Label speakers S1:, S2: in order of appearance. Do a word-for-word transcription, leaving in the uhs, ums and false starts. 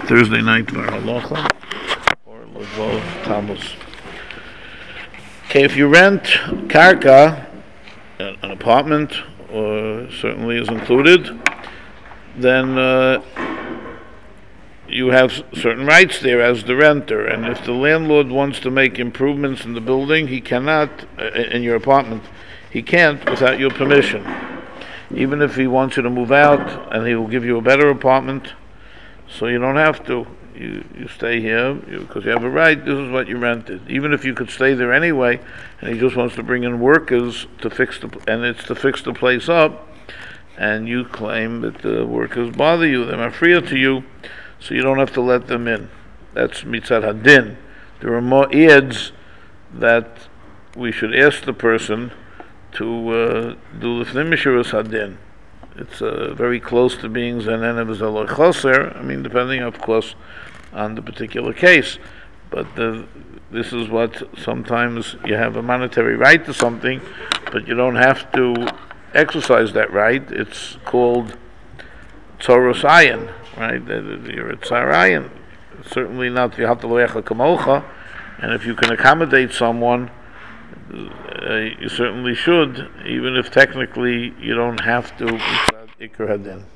S1: Thursday night Var Halacha or Levov Tammuz. Okay, if you rent karka, an apartment, or certainly is included, then uh, you have certain rights there as the renter. And if the landlord wants to make improvements in the building, he cannot, uh, in your apartment, he can't without your permission. Even if he wants you to move out and he will give you a better apartment, so you don't have to. You you stay here because you, you have a right. This is what you rented. Even if you could stay there anyway, and he just wants to bring in workers to fix the and it's to fix the place up, and you claim that the workers bother you, they're mafriya to you, so you don't have to let them in. That's mitzad hadin. There are more ads that we should ask the person to uh, do lifnei mishuras hadin. It's uh, very close to being zanen v'zaloi choser. I mean, depending, of course, on the particular case. But the, this is what sometimes you have a monetary right to something, but you don't have to exercise that right. It's called tzoros ayin, right? You're a tzar ayin. Certainly not v'yahata lo'echa kamocha. And if you can accommodate someone, Uh, you certainly should, even if technically you don't have to. Ikar hadin.